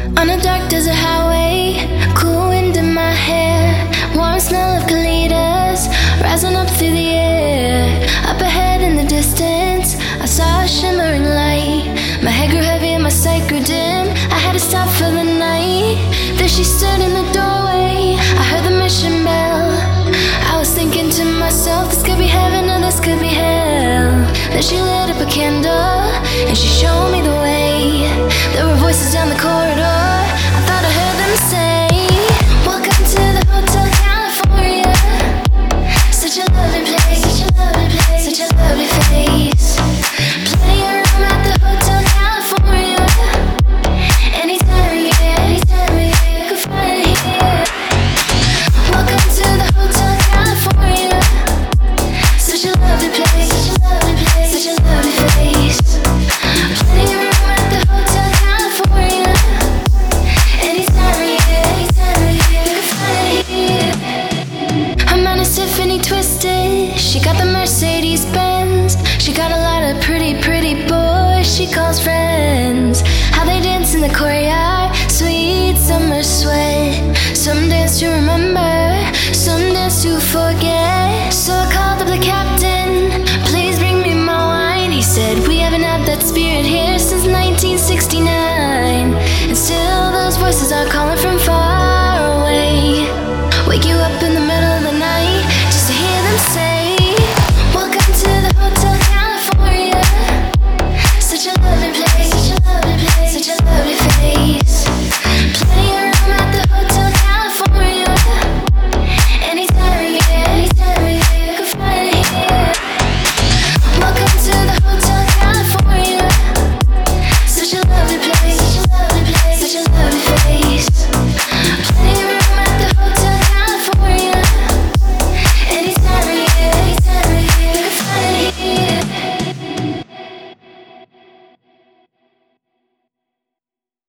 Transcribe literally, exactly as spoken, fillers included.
On a dark desert highway, cool wind in my hair, warm smell of colitas rising up through the air. Up ahead in the distance, I saw a shimmering light. My head grew heavy and my sight grew dim. I had to stop for the night. There she stood in the doorway. I heard the mission bell. I was thinking to myself, this could be heaven or this could be hell. Then she lit up a candle and she showed me the